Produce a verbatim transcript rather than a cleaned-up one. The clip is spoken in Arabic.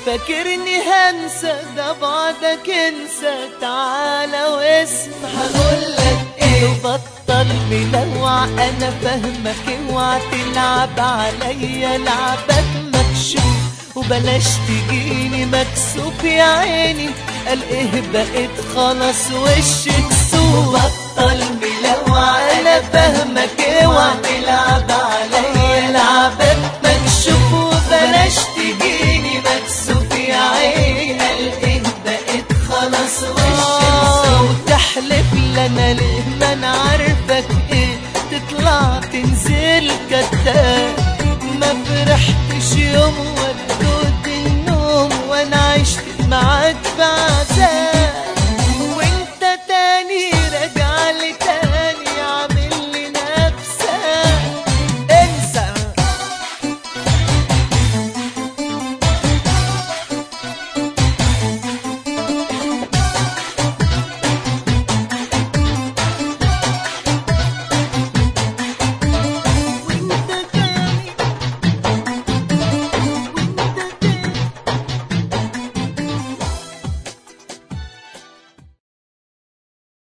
فاكرني هنسى ده بعدك انسى، تعالى واسمع هقولك ايه. بطل ملوع انا فاهمك، اوعى تلعب عليا لعبك مكشوف، وبلاش تجيني مكسوف يا عيني. قال ايه بقيت خلاص وشك سوق. بطل ملوع انا فاهمك، اوعى تلعب